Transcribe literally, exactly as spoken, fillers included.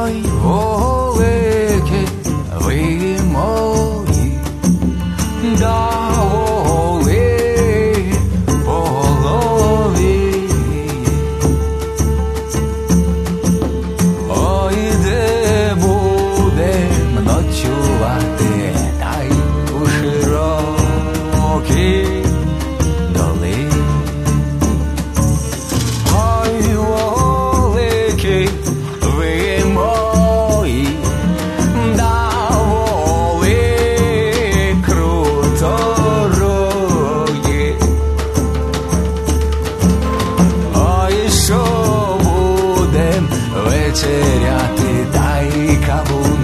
Ой, великі ви мої, дали по голові. Ой, де будем ночувати, та й у широкій долині. Ой, великі ви мої, доволі круторогі. Ой, що будем вечеряти, та й каву